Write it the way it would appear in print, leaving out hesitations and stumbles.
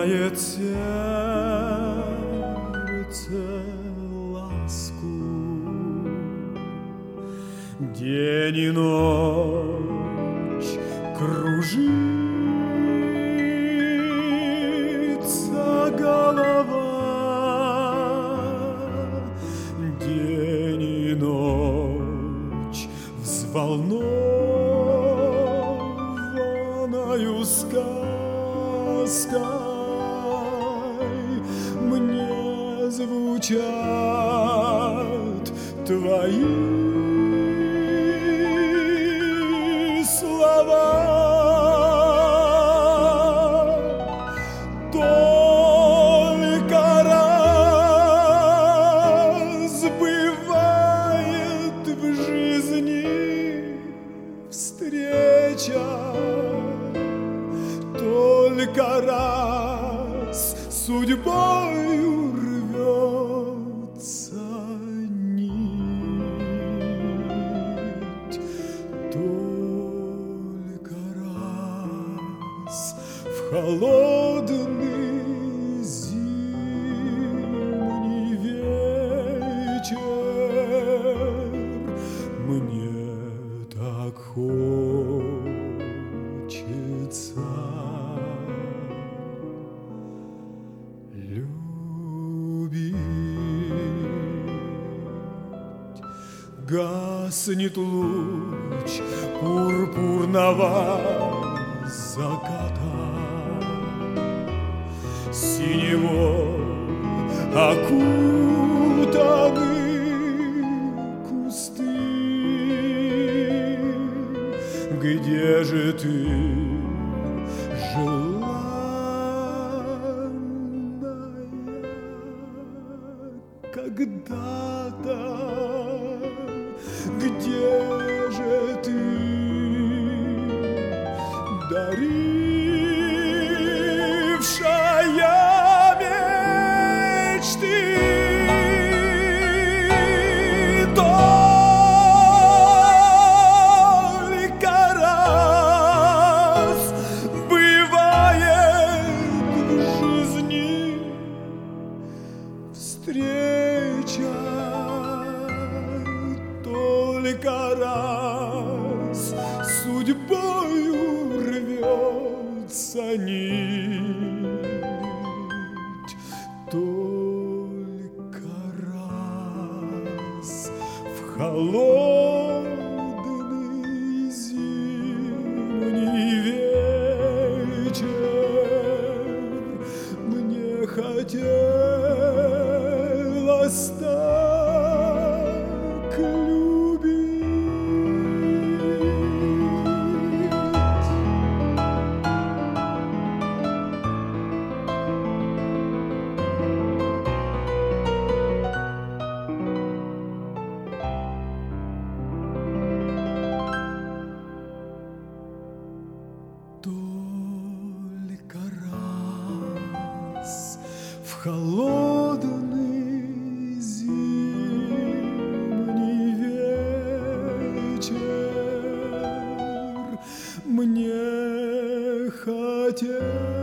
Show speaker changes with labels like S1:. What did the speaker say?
S1: знает сердце ласку. День и ночь кружится голова, день и ночь взволнованою сказкой мне звучат твои слова. Только раз бывает в жизни встреча, только раз судьбою рвется нить, только раз в холодный зимний вечер мне так хочется любить. Гаснет луч пурпурного заката, синего окутаны кусты. Где же ты, желанная, когда-то? Где же ты, дарившая мечты? Только раз бывает в жизни встреча, только раз судьбою рвется нить, только раз в холодный зимний вечер мне хотелось так любить. Только раз в холодный зимний вечер мне хотелось